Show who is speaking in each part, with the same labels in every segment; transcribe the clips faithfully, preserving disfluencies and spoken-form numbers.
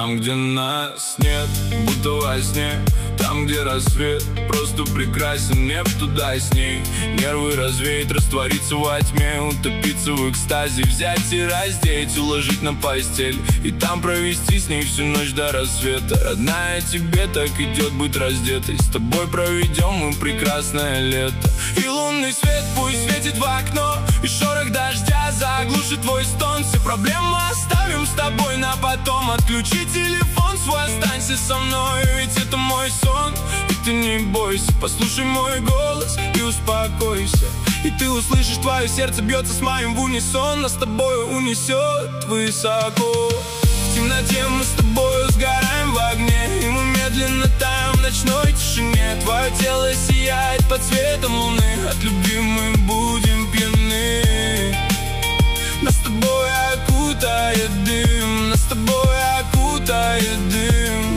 Speaker 1: Там, где нас нет, будто во сне. Там, где рассвет просто прекрасен, небо туда и с ней. Нервы развеять, раствориться во тьме, утопиться в экстазе, взять и раздеть, уложить на постель и там провести с ней всю ночь до рассвета. Родная, тебе так идет быть раздетой. С тобой проведем мы прекрасное лето. И лунный свет пусть светит в окно, и шорох дождя заглушит твой стон. Все проблемы оставим с тобой на потом. Отключи телефон свой, останься со мной, ведь это мой сон. И ты не бойся, послушай мой голос и успокойся. И ты услышишь, твое сердце бьется с моим в унисон. Нас с тобой унесет высоко. В темноте мы с тобой сгораем в огне, и мы медленно таем в ночной тишине. Твое тело сияет под светом луны, от любви мы будем пьяны. Нас с тобой окутает дым, нас с тобой окутает дым.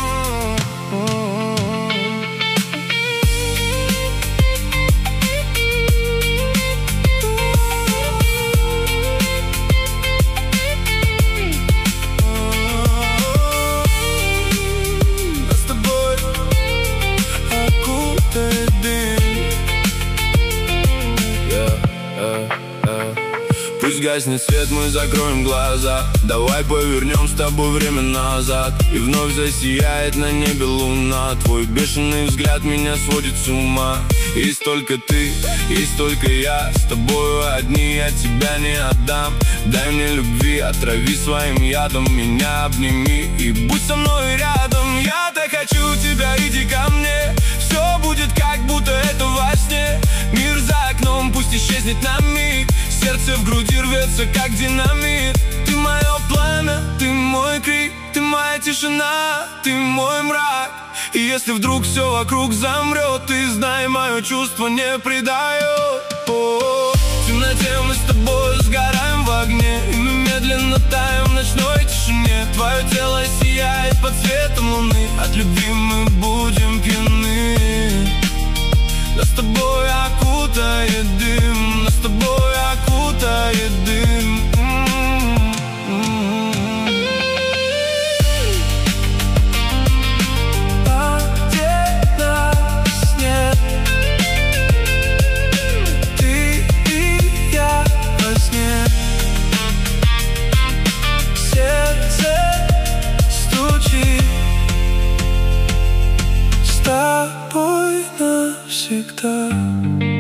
Speaker 1: Пусть гаснет свет, мы закроем глаза. Давай повернем с тобой время назад, и вновь засияет на небе луна. Твой бешеный взгляд меня сводит с ума. Есть только ты, есть только я, с тобою одни, я тебя не отдам. Дай мне любви, отрави своим ядом, меня обними и будь со мной рядом. Я так хочу тебя, иди ко мне. Все будет как будто это во сне. Мир за окном пусть исчезнет на миг, сердце в груди рвется как динамит. Ты мое пламя, ты мой крик, ты моя тишина, ты мой мрак. И если вдруг все вокруг замрет, ты знай, мое чувство не предает. О-о-о. В темноте мы с тобой сгораем в огне, и мы медленно таем в ночной тишине. Твое тело сияет под светом луны, от любви мы будем пьяны. Нас с тобой окутает дым, нас с тобой окутает дым. А где нас нет, ты и я во сне. Сердце стучит с тобой навсегда.